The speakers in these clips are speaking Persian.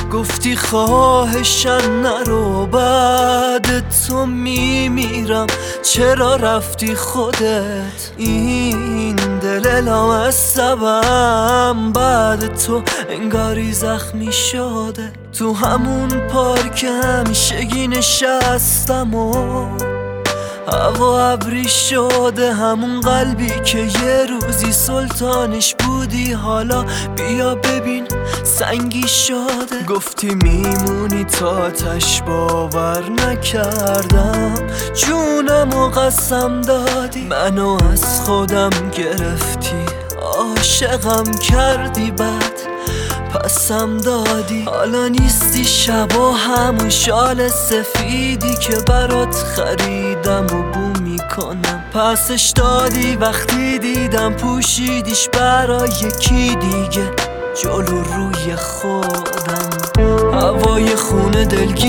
گفتی خواهشن نرو، بعد تو میمیرم، چرا رفتی خودت؟ این دل لامصبم بعد تو انگاری زخمی شده. تو همون پارک همیشگی نشستم و هوا ابری شده، همون قلبی که یه روزی سلطانش بودی حالا بیا ببین سنگی شده. گفتی میمونی تا آتش، باور نکردم، جونمو قسم دادی، منو از خودم گرفتی، عاشقم کردی، بعد پسم دادی. حالا نیستی شبا همون شال سفیدی که برات خریدم و بو میکنم، پسش دادی وقتی دیدم پوشیدیش برای یکی دیگه جلو روی خودم. هوای خونه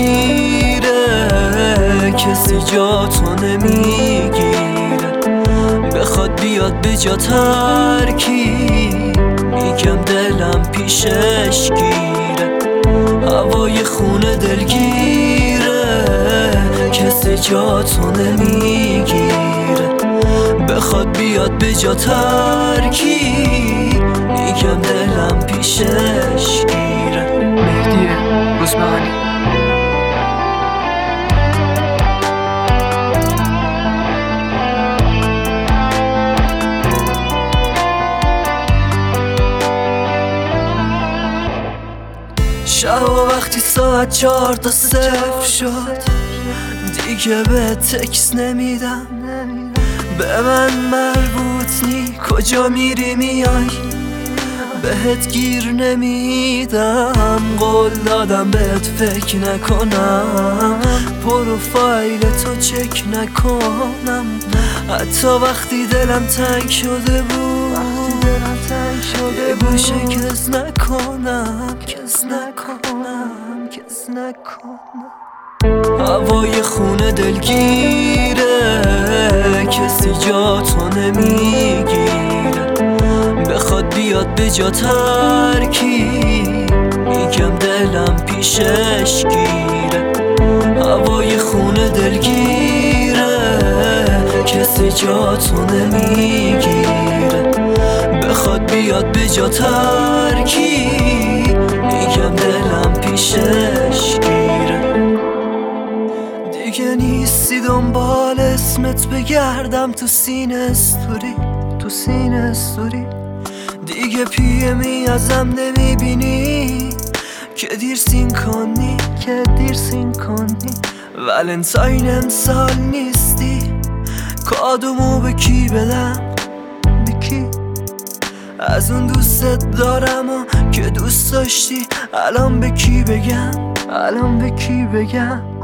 دلگیره، کسی جاتو نمیگیره، بخواد بیاد به جا ترکی، میگم دلم پیشش گیره. هوای خونه دلگیره، کسی جاتو نمیگیره، بخواد بیاد به جا ترکی، میگم دلم پیشش گیره. مهدی روزمانی. شب وقتی ساعت 4 تا 0 شد، دیگه به تکس نمیدم، به من مربوط نی، کجا میری میای، بهت گیر نمیدم، قول دادم بهت فکر نکنم، پروفایل تو چک نکنم، حتی وقتی دلم تنگ شده بود، یه گوشه کس نکنم. هوای خونه دلگیره، کسی جاتو نمیگیره، بخواد بیاد به جا ترکی، میگم دلم پیشش گیره. هوای خونه دلگیره، کسی جاتو نمیگیره، بخواد بیاد به جا ترکی، میگم دلم پیشش گیره. دیگه نیستی دنبال اسمت بگردم تو سینه استوری، دیگه پیمی ازم نمیبینی که دیر سین کنی، ولنتاین امسال نیستی، کادومو به کی بدم، به کی؟ از اون دوستت دارم و که دوست داشتی، الان به کی بگم؟